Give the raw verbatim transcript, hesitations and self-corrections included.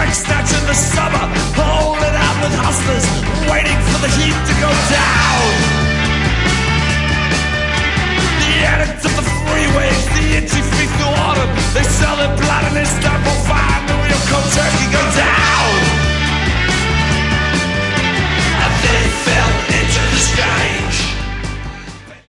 bank snatch in the summer, holding out with hustlers, waiting for the heat to go down. The addicts of the freeways, the itchy feet through autumn, they sell their blood and they stamp on fire, and the real cold turkey goes down.